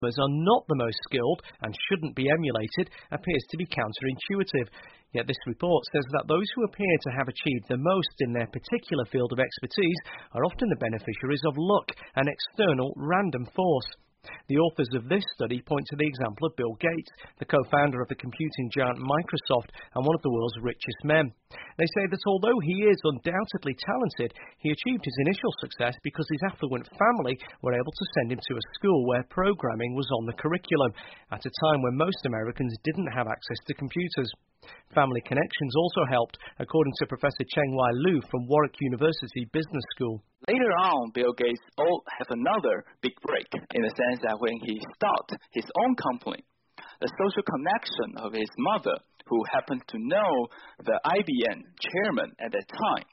are not the most skilled and shouldn't be emulated appears to be counterintuitive. Yet this report says that those who appear to have achieved the most in their particular field of expertise are often the beneficiaries of luck, an external random force. The authors of this study point to the example of Bill Gates, the co-founder of the computing giant Microsoft and one of the world's richest men. They say that although he is undoubtedly talented, he achieved his initial success because his affluent family were able to send him to a school where programming was on the curriculum, at a time when most Americans didn't have access to computers. Family connections also helped, according to Professor Cheng-Wai Liu from Warwick University Business School. Later on, Bill Gates has another big break in the sense that when he started his own company, the social connection of his mother, who happened to know the IBM chairman at that time,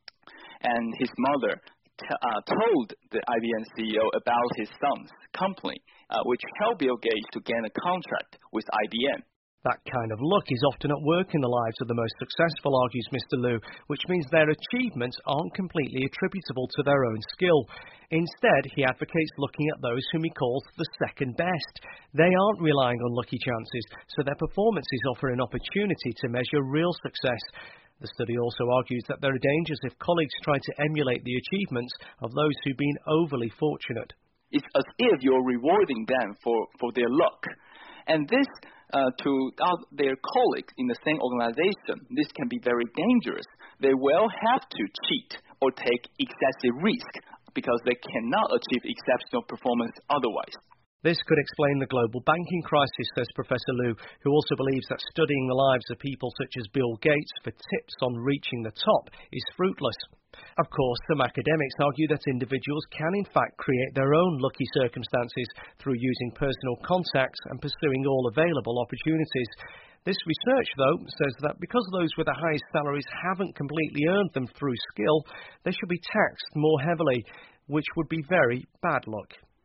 and his mother told the IBM CEO about his son's company, which helped Bill Gates to gain a contract with IBM. That kind of luck is often at work in the lives of the most successful, argues Mr. Liu, which means their achievements aren't completely attributable to their own skill. Instead, he advocates looking at those whom he calls the second best. They aren't relying on lucky chances, so their performances offer an opportunity to measure real success. The study also argues that there are dangers if colleagues try to emulate the achievements of those who've been overly fortunate. It's as if you're rewarding them for their luck. And this, to their colleagues in the same organization, this can be very dangerous. They will have to cheat or take excessive risk because they cannot achieve exceptional performance otherwise. This could explain the global banking crisis, says Professor Liu, who also believes that studying the lives of people such as Bill Gates for tips on reaching the top is fruitless. Of course, some academics argue that individuals can in fact create their own lucky circumstances through using personal contacts and pursuing all available opportunities. This research, though, says that because those with the highest salaries haven't completely earned them through skill, they should be taxed more heavily, which would be very bad luck.